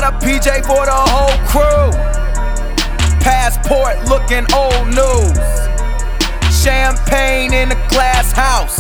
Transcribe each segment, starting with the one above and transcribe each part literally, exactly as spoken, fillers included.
got a P J for the whole crew. Passport looking old news. Champagne in a glass house.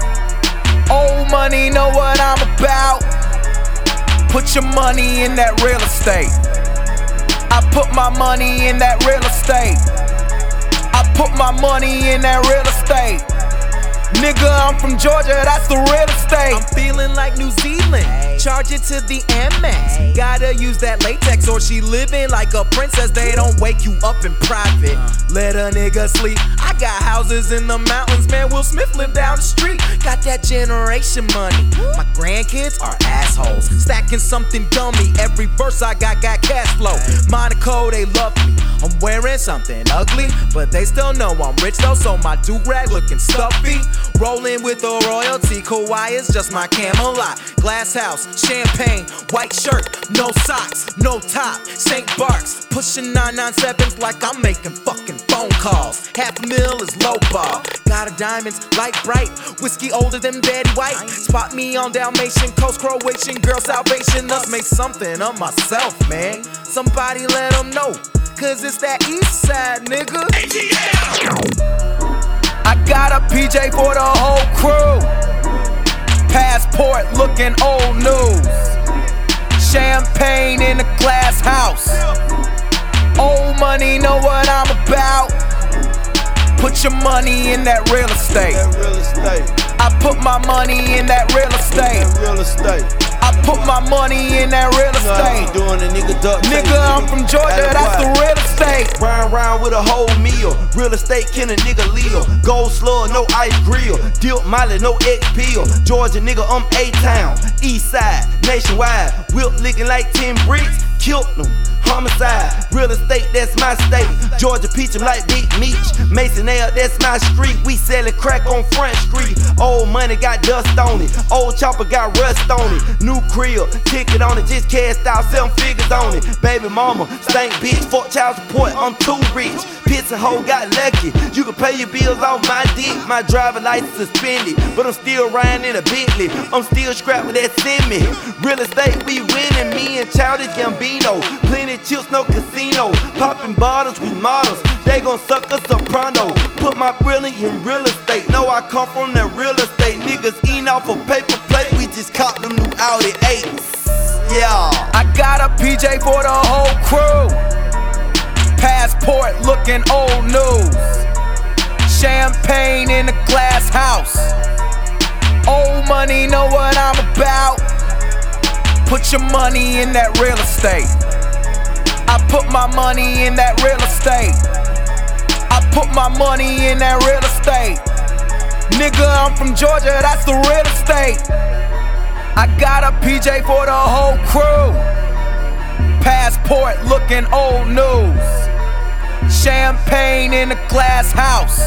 Old money know what I'm about. Put your money in that real estate. I put my money in that real estate. I put my money in that real estate. Nigga, I'm from Georgia, that's the real estate. I'm feeling like New Zealand, charge it to the Amex. Gotta use that latex or she living like a princess. They don't wake you up in private, let a nigga sleep. I got houses in the mountains, man, Will Smith live down the street. Got that generation money, my grandkids are assholes. Stacking something dummy, every verse I got got cash flow. Monaco, they love me, I'm wearing something ugly, but they still know I'm rich though, so my do-rag looking stuffy. Rolling with the royalty, Kawhi is just my Camelot. Glass house, champagne, white shirt, no socks, no top, Saint Barks. Pushing nine nine sevens like I'm making fucking phone calls. Half a mil is low ball. Got a diamonds, light bright, whiskey older than Betty White. Spot me on Dalmatian coast, Croatian girl salvation. Let's make something of myself, man. Somebody let them know, cause it's that east side, nigga. A T L. I got a P J for the whole crew. Passport looking old news. Champagne in a glass house. Old money know what I'm about. Put your money in that real estate. I put my money in that real estate. I put my money in that real estate. Doing a nigga duck. Nigga, I'm from Georgia, that's the real estate. Round round with a whole meal. Real estate can a nigga Leo. Gold slug, no ice grill. Dilt Molly, no X peel. Georgia nigga, I'm A-Town. East side, nationwide. Whip licking like ten bricks. Killed them. Homicide, real estate, that's my state. Georgia peach, I'm like Big Meech. Mason L, that's my street. We sellin' crack on Front Street. Old money got dust on it. Old chopper got rust on it. New crib, ticket on it, just cashed out seven figures on it. Baby mama, stank bitch, fuck child support, I'm too rich. Pizza hoe got lucky. You can pay your bills off my dick. My driver license suspended, but I'm still riding in a Bentley. I'm still scrapped with that semi. Real estate, we winning. Me and Childish Gambino. Plenty chips, no casino. Popping bottles with models. They gon' suck us soprano. Put my brilliant in real estate. Know I come from that real estate. Niggas eating off a paper plate. We just caught them new Audi eights. Yeah. I got a P J for the whole crew. Passport looking old news. Champagne in a glass house. Old money know what I'm about. Put your money in that real estate. I put my money in that real estate. I put my money in that real estate. Nigga, I'm from Georgia, that's the real estate. I got a P J for the whole crew. Passport looking old news. Champagne in a glass house.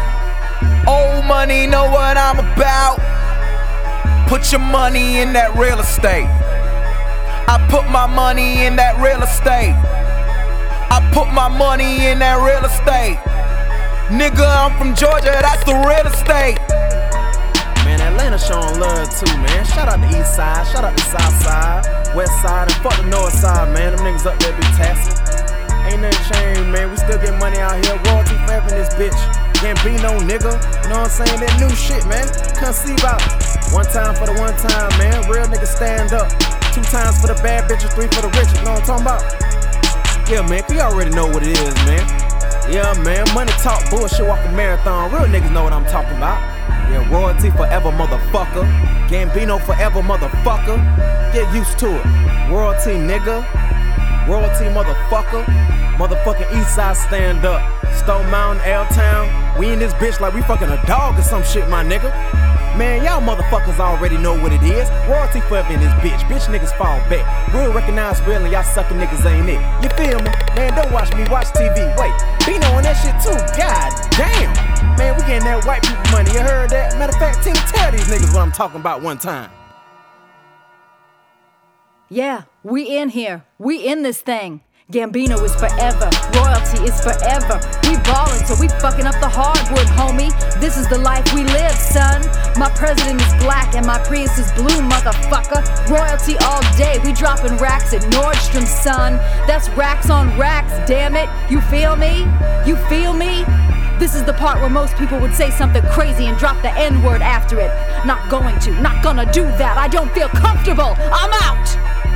Old money know what I'm about. Put your money in that real estate. I put my money in that real estate. I put my money in that real estate. Nigga, I'm from Georgia, that's the real estate. Man, Atlanta showing love too, man. Shout out the east side, shout out the south side, west side, and fuck the north side, man. Them niggas up there be taxing. Ain't nothing changed, man. We still get money out here. Royalty forever in this bitch. Can't be no nigga. You know what I'm saying? That new shit, man. Conceive out. One time for the one time, man. Real niggas stand up. Two times for the bad bitches, three for the rich. You know what I'm talking about? Yeah, man. We already know what it is, man. Yeah, man. Money talk, bullshit, walk a marathon. Real niggas know what I'm talking about. Yeah, royalty forever, motherfucker. Gambino forever, motherfucker. Get used to it. Royalty, nigga. Royalty, motherfucker. Motherfucking Eastside stand up. Stone Mountain, L-Town. We in this bitch like we fucking a dog or some shit, my nigga. Man, y'all motherfuckers already know what it is. Royalty forever in this bitch. Bitch niggas fall back. Real recognize real and y'all sucking niggas ain't it. You feel me? Man, don't watch me, watch T V. Wait, Bino on that shit too. God damn. Man, we getting that white people money. You heard that? Matter of fact, Team, tell these niggas what I'm talking about one time. Yeah, we in here. We in this thing. Gambino is forever, royalty is forever. We ballin', so we fucking up the hardwood, homie. This is the life we live, son. My president is black and my Prius is blue, motherfucker. Royalty all day, we dropping racks at Nordstrom, son. That's racks on racks, damn it. You feel me? You feel me? This is the part where most people would say something crazy and drop the N-word after it. Not going to, not gonna do that. I don't feel comfortable. I'm out!